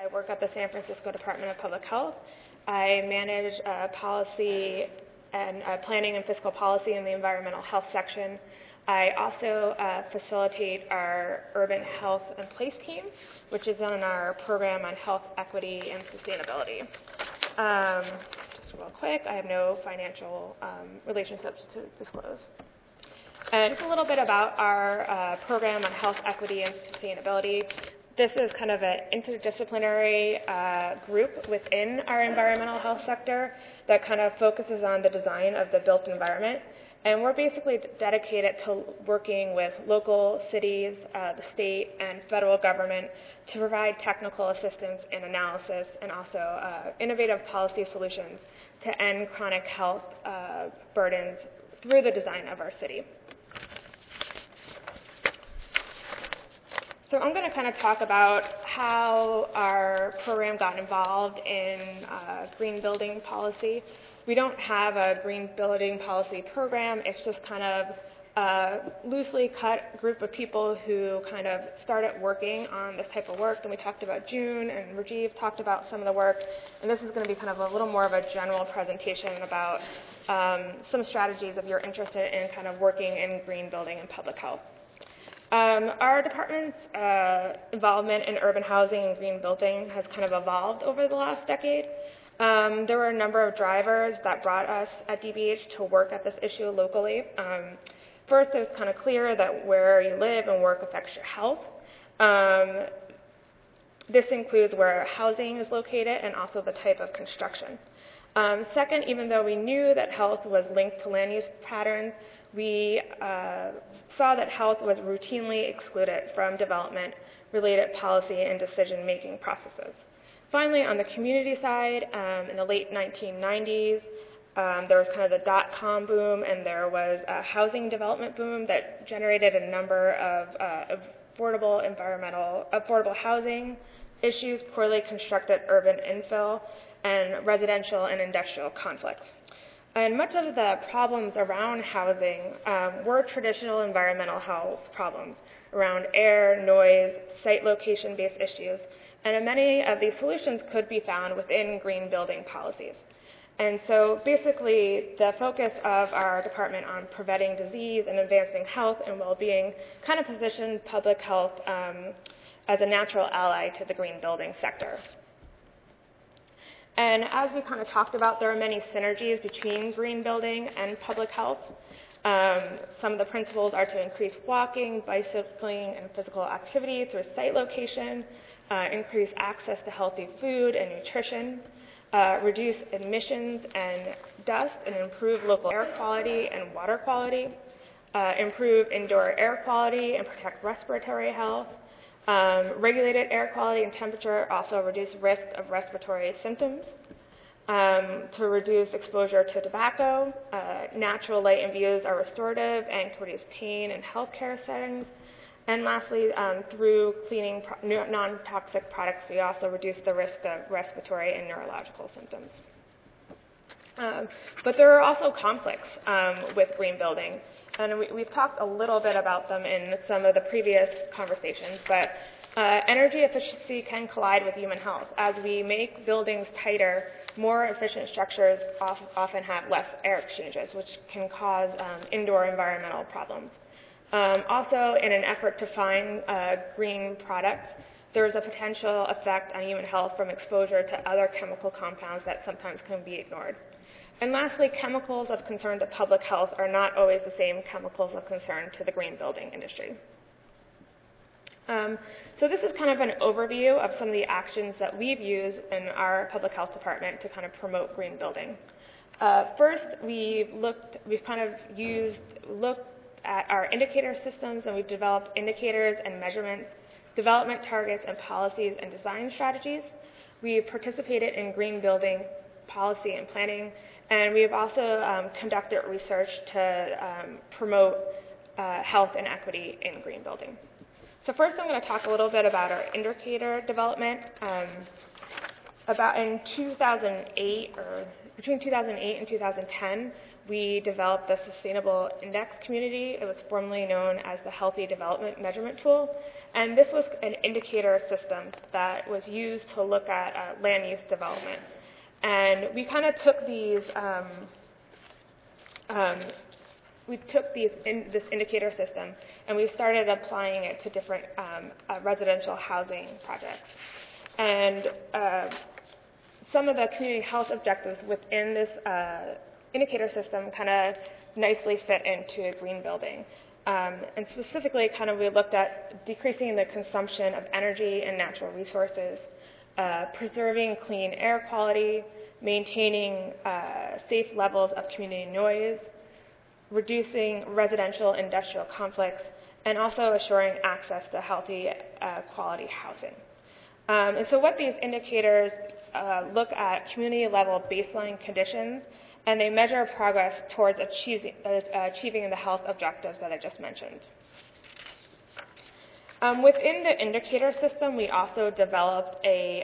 I work at the San Francisco Department of Public Health. I manage policy and planning and fiscal policy in the environmental health section. I also facilitate our urban health and place team, which is on our program on health equity and sustainability. Just real quick, I have no financial relationships to disclose. And just a little bit about our program on health equity and sustainability. This is kind of an interdisciplinary group within our environmental health sector that kind of focuses on the design of the built environment. And we're basically dedicated to working with local cities, the state, and federal government to provide technical assistance and analysis and also innovative policy solutions to end chronic health burdens through the design of our city. So I'm going to kind of talk about how our program got involved in green building policy. We don't have a green building policy program. It's just kind of a loosely cut group of people who kind of started working on this type of work. And we talked about June, and Rajiv talked about some of the work. And this is going to be kind of a little more of a general presentation about some strategies if you're interested in kind of working in green building and public health. Our department's involvement in urban housing and green building has kind of evolved over the last decade. There were a number of drivers that brought us at DBH to work at this issue locally. First, it was kind of clear that where you live and work affects your health. This includes where housing is located and also the type of construction. Second, even though we knew that health was linked to land use patterns, we saw that health was routinely excluded from development-related policy and decision-making processes. Finally, on the community side, in the late 1990s, there was kind of the dot-com boom, and there was a housing development boom that generated a number of affordable housing issues, poorly constructed urban infill, and residential and industrial conflicts. And much of the problems around housing were traditional environmental health problems around air, noise, site location-based issues, and many of these solutions could be found within green building policies. And so basically, the focus of our department on preventing disease and advancing health and well-being kind of positioned public health as a natural ally to the green building sector. And as we kind of talked about, there are many synergies between green building and public health. Some of the principles are to increase walking, bicycling, and physical activity through site location, increase access to healthy food and nutrition, reduce emissions and dust, and improve local air quality and water quality, improve indoor air quality and protect respiratory health. Regulated air quality and temperature also reduce risk of respiratory symptoms. To reduce exposure to tobacco, natural light and views are restorative and can reduce pain in healthcare settings. And lastly, through cleaning non-toxic products, we also reduce the risk of respiratory and neurological symptoms. But there are also conflicts with green building. And we've talked a little bit about them in some of the previous conversations, but energy efficiency can collide with human health. As we make buildings tighter, more efficient structures often have less air exchanges, which can cause indoor environmental problems. Also, in an effort to find green products, there's a potential effect on human health from exposure to other chemical compounds that sometimes can be ignored. And lastly, chemicals of concern to public health are not always the same chemicals of concern to the green building industry. So this is kind of an overview of some of the actions that we've used in our public health department to kind of promote green building. First, we've looked at our indicator systems, and we've developed indicators and measurements, development targets, and policies and design strategies. We've participated in green building policy and planning, and we have also conducted research to promote health and equity in green building. So first I'm going to talk a little bit about our indicator development. About in 2008, or between 2008 and 2010, we developed the Sustainable Index Community. It was formerly known as the Healthy Development Measurement Tool. And this was an indicator system that was used to look at land use development. And we kind of took these, this indicator system, and we started applying it to different residential housing projects. And some of the community health objectives within this indicator system kind of nicely fit into green building. And specifically, kind of we looked at decreasing the consumption of energy and natural resources, preserving clean air quality, maintaining safe levels of community noise, reducing residential industrial conflicts, and also assuring access to healthy quality housing. And so what these indicators look at community level baseline conditions, and they measure progress towards achieving the health objectives that I just mentioned. Within the indicator system, we also developed a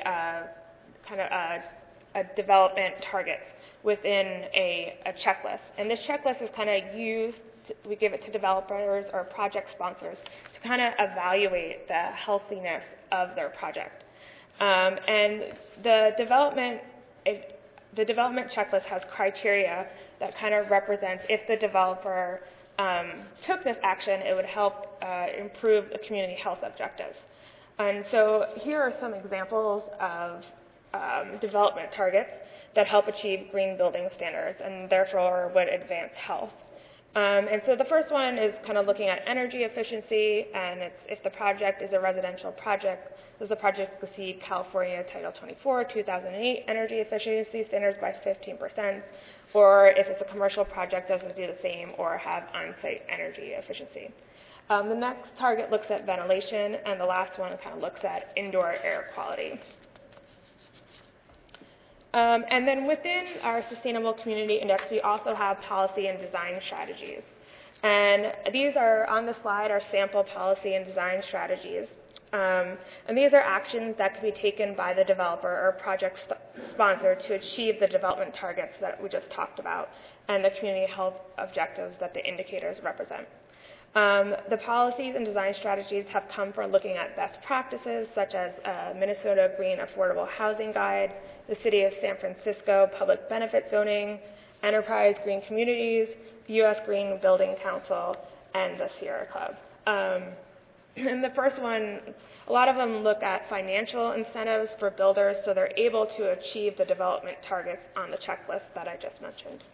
development targets within a checklist. And this checklist is kind of used, we give it to developers or project sponsors to kind of evaluate the healthiness of their project. And the development checklist has criteria that kind of represents if the developer took this action, it would help improve the community health objectives. And so here are some examples of development targets that help achieve green building standards and therefore would advance health. And so the first one is kind of looking at energy efficiency, and it's if the project is a residential project, does the project exceed California Title 24, 2008 energy efficiency standards by 15%, or if it's a commercial project, does it do the same or have on-site energy efficiency? The next target looks at ventilation, and the last one kind of looks at indoor air quality. And then within our Sustainable Community Index, we also have policy and design strategies. And these are, on the slide, are sample policy and design strategies. And these are actions that can be taken by the developer or project sponsor to achieve the development targets that we just talked about and the community health objectives that the indicators represent. The policies and design strategies have come from looking at best practices such as Minnesota Green Affordable Housing Guide, the City of San Francisco Public Benefit Zoning, Enterprise Green Communities, the U.S. Green Building Council, and the Sierra Club. And the first one, a lot of them look at financial incentives for builders so they're able to achieve the development targets on the checklist that I just mentioned.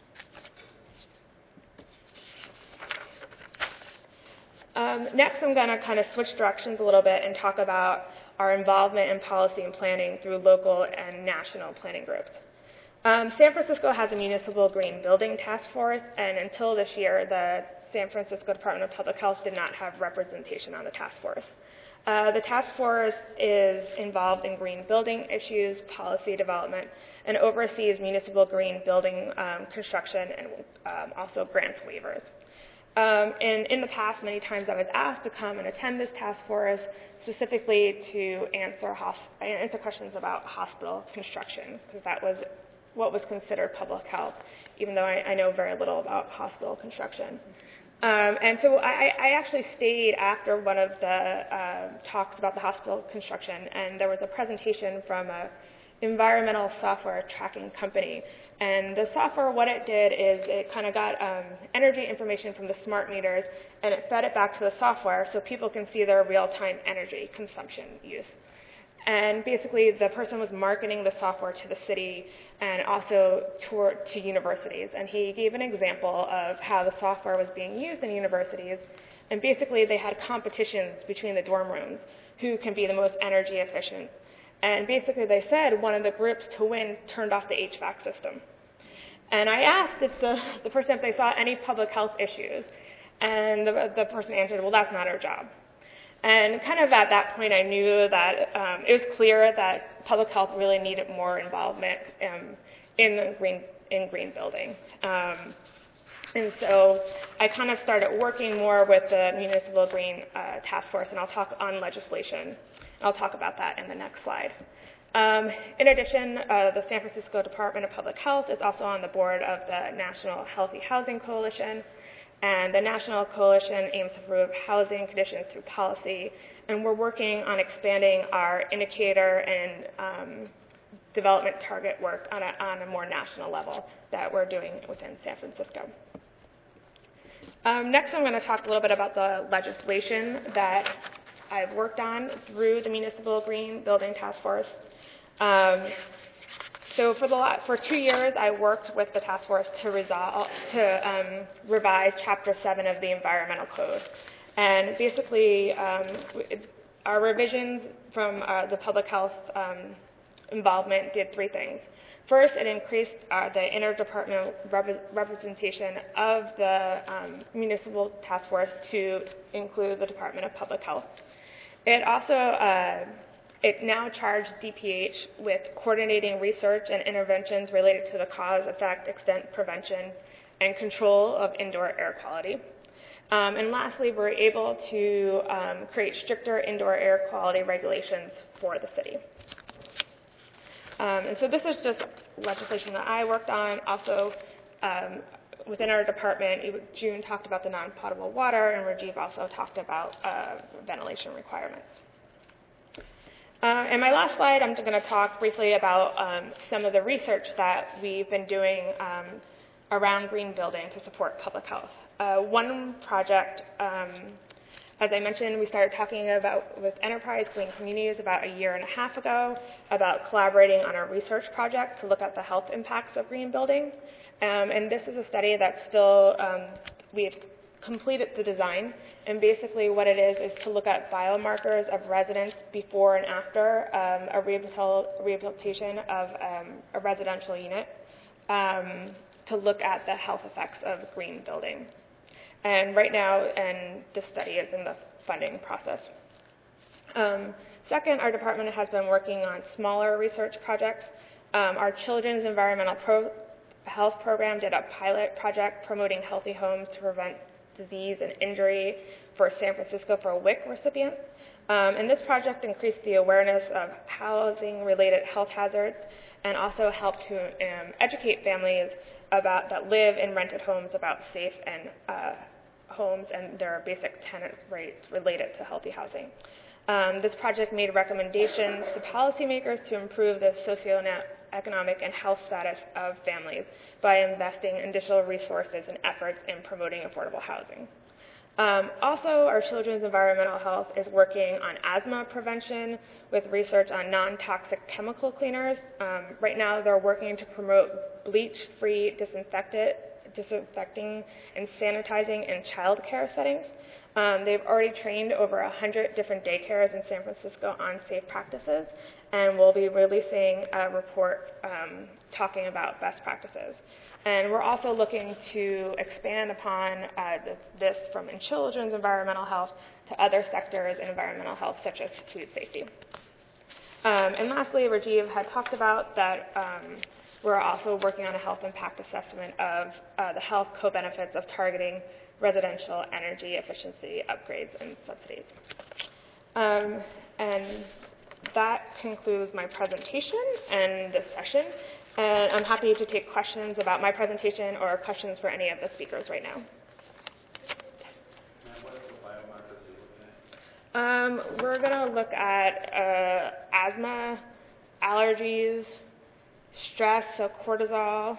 Next, I'm going to kind of switch directions a little bit and talk about our involvement in policy and planning through local and national planning groups. San Francisco has a municipal green building task force, and until this year, the San Francisco Department of Public Health did not have representation on the task force. The task force is involved in green building issues, policy development, and oversees municipal green building construction and also grants waivers. And in the past, many times I was asked to come and attend this task force specifically to answer questions about hospital construction, because that was what was considered public health, even though I know very little about hospital construction. And so I actually stayed after one of the talks about the hospital construction, and there was a presentation from an environmental software tracking company. And the software, what it did is it kind of got energy information from the smart meters, and it fed it back to the software so people can see their real-time energy consumption use. And basically, the person was marketing the software to the city and also to universities. And he gave an example of how the software was being used in universities. And basically, they had competitions between the dorm rooms, who can be the most energy efficient. And basically, they said one of the groups to win turned off the HVAC system. And I asked if the person if they saw any public health issues. And the person answered, well, that's not our job. And kind of at that point, I knew that it was clear that public health really needed more involvement in green building. And so I kind of started working more with the Municipal Green Task Force, and I'll talk on legislation. I'll talk about that in the next slide. In addition, the San Francisco Department of Public Health is also on the board of the National Healthy Housing Coalition, and the National Coalition aims to improve housing conditions through policy, and we're working on expanding our indicator and development target work on a more national level that we're doing within San Francisco. Next, I'm going to talk a little bit about the legislation that I've worked on through the Municipal Green Building Task Force. So for 2 years, I worked with the task force to revise Chapter 7 of the Environmental Code. And basically, our revisions from the public health involvement did 3 things. First, it increased the interdepartmental representation of the municipal task force to include the Department of Public Health. It also it now charged DPH with coordinating research and interventions related to the cause, effect, extent, prevention, and control of indoor air quality. And lastly, we're able to create stricter indoor air quality regulations for the city. And so this is just legislation that I worked on. Also, within our department, June talked about the non-potable water, and Rajiv also talked about ventilation requirements. In my last slide, I'm going to talk briefly about some of the research that we've been doing around green building to support public health. One project, as I mentioned, we started talking about with Enterprise Green Communities about a year and a half ago about collaborating on a research project to look at the health impacts of green building. And this is a study that's still, we've completed the design, and basically what it is to look at biomarkers of residents before and after a rehabilitation of a residential unit to look at the health effects of green building. And right now, this study is in the funding process. Second, our department has been working on smaller research projects. Our Children's Environmental Health Program did a pilot project promoting healthy homes to prevent disease and injury for San Francisco for WIC recipients. And this project increased the awareness of housing-related health hazards and also helped to educate families that live in rented homes about safe and homes and their basic tenant rights related to healthy housing. This project made recommendations to policymakers to improve the socioeconomic and health status of families by investing in additional resources and efforts in promoting affordable housing. Also, our Children's Environmental Health is working on asthma prevention with research on non-toxic chemical cleaners. Right now, they're working to promote bleach-free disinfecting and sanitizing in child care settings. They've already trained over 100 different daycares in San Francisco on safe practices, and we'll be releasing a report talking about best practices. And we're also looking to expand upon this from in children's environmental health to other sectors in environmental health, such as food safety. And lastly, Rajiv had talked about that we're also working on a health impact assessment of the health co-benefits of targeting residential energy efficiency upgrades and subsidies. And that concludes my presentation and this session. And I'm happy to take questions about my presentation or questions for any of the speakers right now. What are the biomarkers you're looking at? We're going to look at asthma, allergies, stress, so cortisol.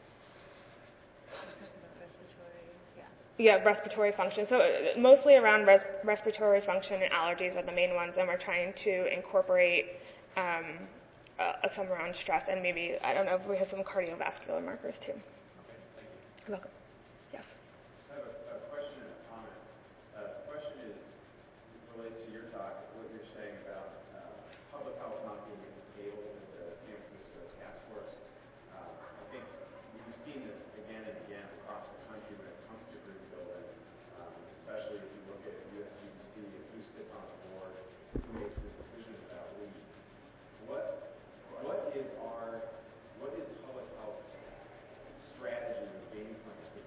Yeah, respiratory function. So mostly around respiratory function and allergies are the main ones, and we're trying to incorporate some around stress, and maybe, I don't know, if we have some cardiovascular markers too. Okay, thank you. You're welcome. Yes. I have a question and a comment. The question relates to your talk, what you're saying about public health not being at the table with the San Francisco task force. I think we've seen this again and again across the country when it comes to green building, especially if you look at USGBC, who sits on the board, who makes the decisions about LEED. What is public health's strategy or game plan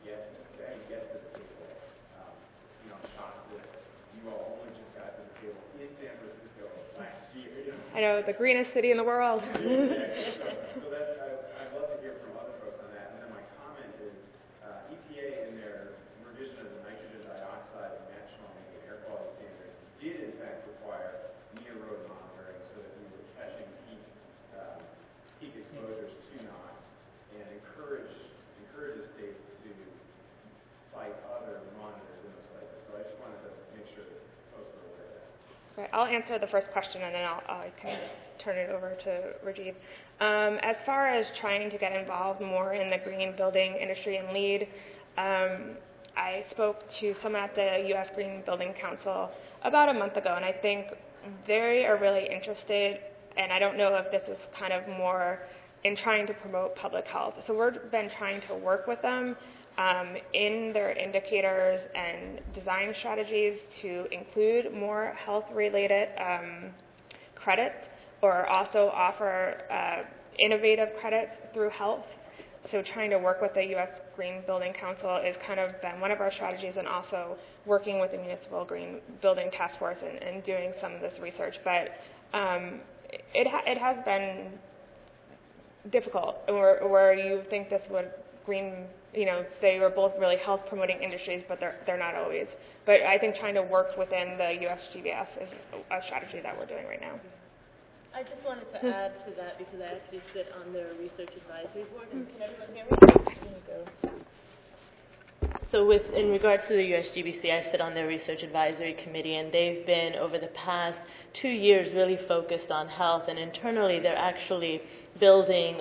the greenest city in the world. So I'd love to hear from other folks on that. And then my comment is EPA in their revision of the nitrogen dioxide and national ambient air quality standards did in fact require near road monitoring so that we were catching peak exposures to NOx and encourage the states to cite other monitors in those places. So I just wanted to make sure that folks were aware of that. Okay, I'll answer the first question and then I can turn it over to Rajiv. As far as trying to get involved more in the green building industry and LEED, I spoke to someone at the U.S. Green Building Council about a month ago, and I think they are really interested, and I don't know if this is kind of more in trying to promote public health. So we've been trying to work with them in their indicators and design strategies to include more health-related credits, or also offer innovative credits through health. So trying to work with the U.S. Green Building Council is kind of been one of our strategies, and also working with the Municipal Green Building Task Force and doing some of this research. But it has been difficult, where you think this would they were both really health promoting industries, but they're not always. But I think trying to work within the USGBS is a strategy that we're doing right now. I just wanted to add to that because I actually sit on their research advisory board. And can everyone hear me? So in regards to the USGBC, I sit on their research advisory committee, and they've been, over the past 2 years, really focused on health. And internally, they're actually building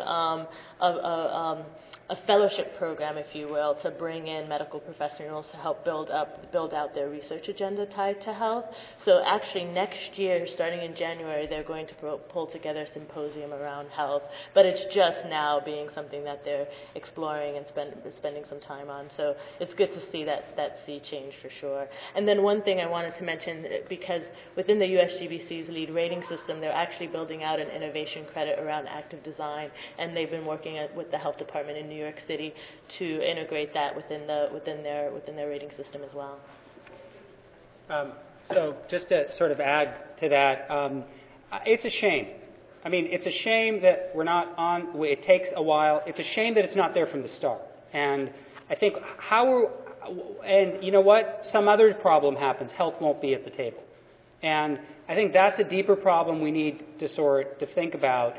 a fellowship program, if you will, to bring in medical professionals to help build out their research agenda tied to health. So actually next year, starting in January, they're going to pull together a symposium around health, but it's just now being something that they're exploring and spending some time on. So it's good to see that sea change for sure. And then one thing I wanted to mention, because within the USGBC's LEED rating system, they're actually building out an innovation credit around active design, and they've been working with the health department in New York City to integrate that within their rating system as well. So just to sort of add to that, it's a shame. I mean, it's a shame that we're not on. It takes a while. It's a shame that it's not there from the start. And I think and you know what? Some other problem happens. Health won't be at the table. And I think that's a deeper problem we need to think about.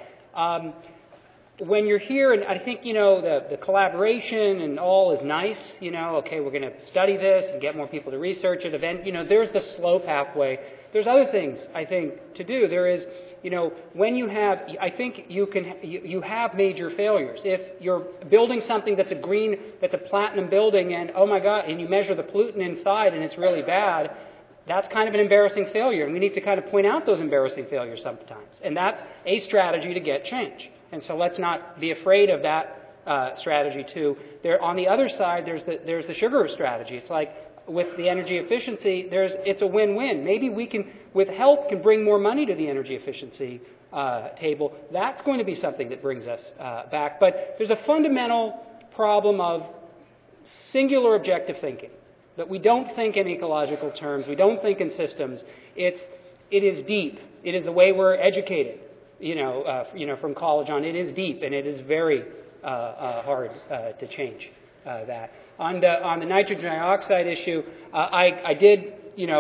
When you're here, and I think, the collaboration and all is nice, okay, we're going to study this and get more people to research it. There's the slow pathway. There's other things, I think, to do. There is, when you have, I think you have major failures. If you're building something that's a platinum building, and oh my God, and you measure the pollutant inside and it's really bad, that's kind of an embarrassing failure. And we need to kind of point out those embarrassing failures sometimes. And that's a strategy to get change. And so let's not be afraid of that strategy too. On the other side, there's the sugar strategy. It's like with the energy efficiency, it's a win-win. Maybe we can, with help, can bring more money to the energy efficiency table. That's going to be something that brings us back. But there's a fundamental problem of singular objective thinking, that we don't think in ecological terms. We don't think in systems. It is deep. It is the way we're educated. From college on, it is deep, and it is very hard to change that. On the nitrogen dioxide issue, I did,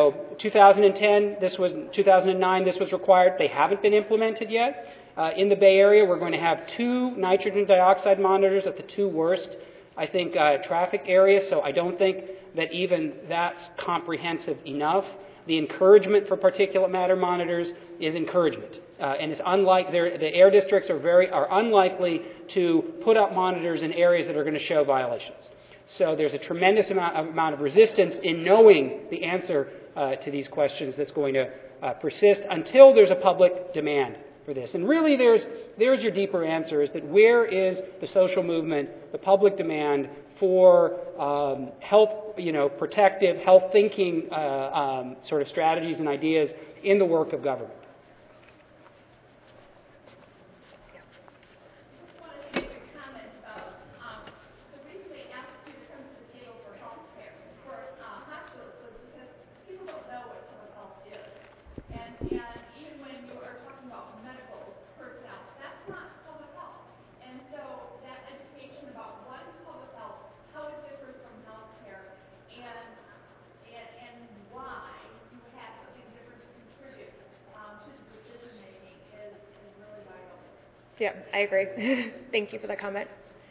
2010, 2009, this was required. They haven't been implemented yet. In the Bay Area, we're going to have 2 nitrogen dioxide monitors at the 2 worst, I think, traffic areas, so I don't think that even that's comprehensive enough. The encouragement for particulate matter monitors is encouragement. And it's the air districts are unlikely to put up monitors in areas that are going to show violations. So there's a tremendous amount of resistance in knowing the answer to these questions that's going to persist until there's a public demand for this. And really there's your deeper answer, is that where is the social movement, the public demand for health, protective, health thinking sort of strategies and ideas in the work of government. And even when you are talking about medical Yeah, I agree. Thank you for the comment.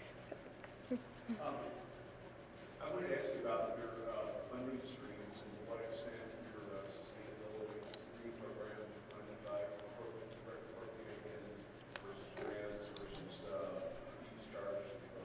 I wanted to ask you about your funding streams and to what extent your sustainability program is funded by corporate again versus grants versus e-stars.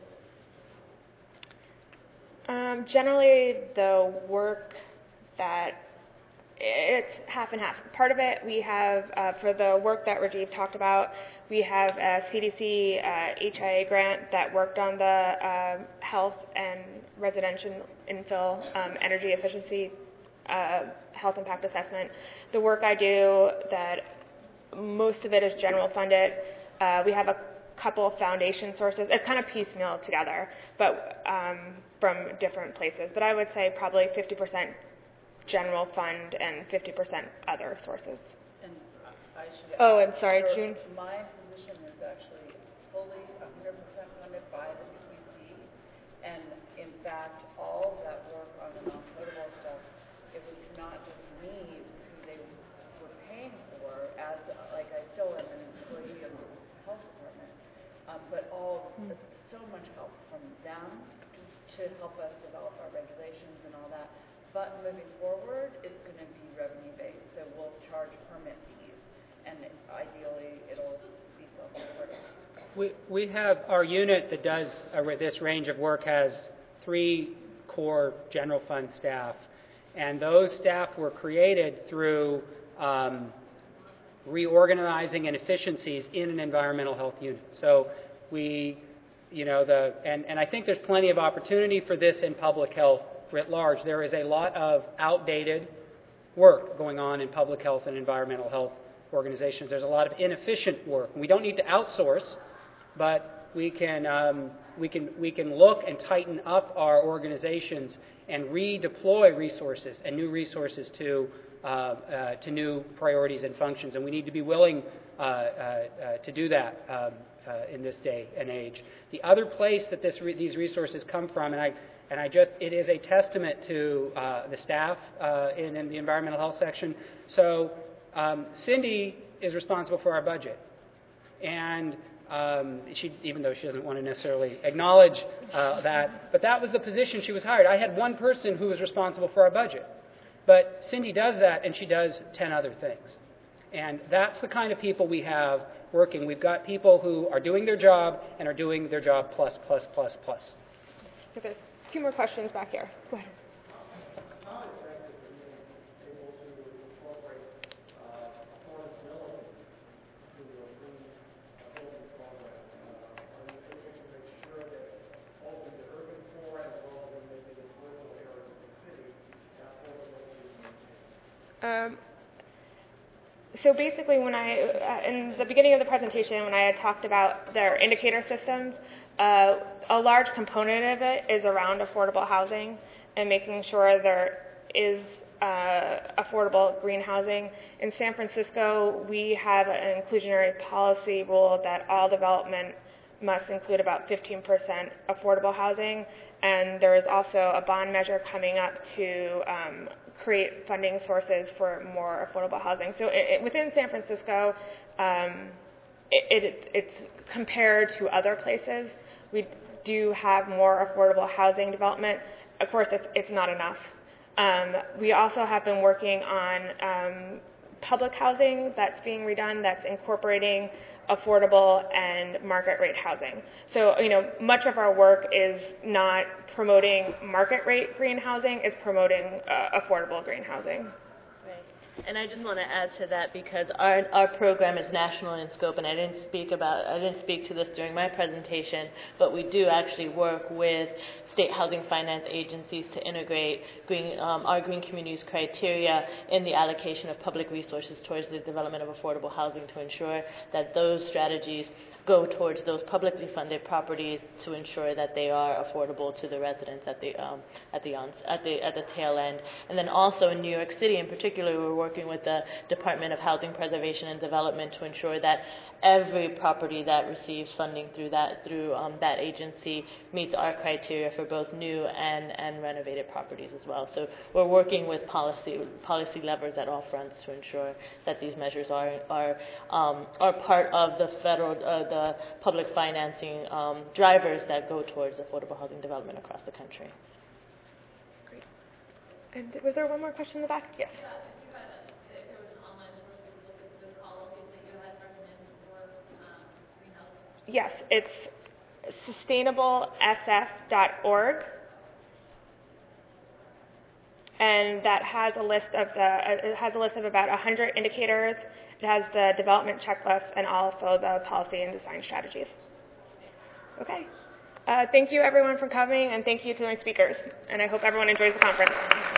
Generally, the work that it's half and half. Part of it we have, for the work that Rajiv talked about, we have a CDC HIA grant that worked on the health and residential infill energy efficiency health impact assessment. The work I do, that most of it is general funded. We have a couple of foundation sources. It's kind of piecemeal together, but from different places. But I would say probably 50% general fund and 50% other sources. And I should Oh, add, I'm sorry, so June. My position is actually fully 100% funded by the CPC, and in fact, all of that work on the non-potable stuff, it was not just me who they were paying for, as like I still am an employee of the health department, but so much help from them to help us develop our regulations and all that. But moving forward, it's going to be revenue-based, so we'll charge permit fees, and ideally, it'll be self-supporting. We have our unit that does this range of work has 3 core general fund staff, and those staff were created through reorganizing inefficiencies in an environmental health unit. So we, and I think there's plenty of opportunity for this in public health writ large. There is a lot of outdated work going on in public health and environmental health organizations. There's a lot of inefficient work. We don't need to outsource, but we can look and tighten up our organizations and redeploy resources and new resources to new priorities and functions. And we need to be willing to do that in this day and age. The other place that these resources come from, it is a testament to the staff in the environmental health section. So Cindy is responsible for our budget, and even though she doesn't want to necessarily acknowledge that, but that was the position she was hired. I had one person who was responsible for our budget, but Cindy does that, and she does 10 other things. And that's the kind of people we have working. We've got people who are doing their job and are doing their job plus. Okay. 2 more questions back here. Go ahead. How effective are you able to incorporate affordability to the green building program? Are you able to make sure that both in the urban core as well as in maybe the rural areas of the city, that affordability is maintained? So basically, when in the beginning of the presentation, when I had talked about their indicator systems, a large component of it is around affordable housing and making sure there is affordable green housing. In San Francisco, we have an inclusionary policy rule that all development must include about 15% affordable housing, and there is also a bond measure coming up to create funding sources for more affordable housing. So within San Francisco, it's compared to other places. We do have more affordable housing development. Of course, it's not enough. We also have been working on public housing that's being redone, that's incorporating affordable and market rate housing. So, much of our work is not promoting market rate green housing, it's promoting affordable green housing. Right. And I just want to add to that because our program is national in scope, and I didn't speak to this during my presentation, but we do actually work with state housing finance agencies to integrate our green communities criteria in the allocation of public resources towards the development of affordable housing to ensure that those strategies go towards those publicly funded properties to ensure that they are affordable to the residents at the tail end. And then also in New York City in particular, we're working with the Department of Housing Preservation and Development to ensure that every property that receives funding through that agency meets our criteria for both new and renovated properties as well. So we're working with policy levers at all fronts to ensure that these measures are part of the federal the public financing drivers that go towards affordable housing development across the country. Great. And was there one more question in the back? Yes. Yes, it's sustainablesf.org, and that has a list of about 100 indicators. It has the development checklist and also the policy and design strategies. Okay. Thank you everyone for coming, and thank you to my speakers. And I hope everyone enjoys the conference.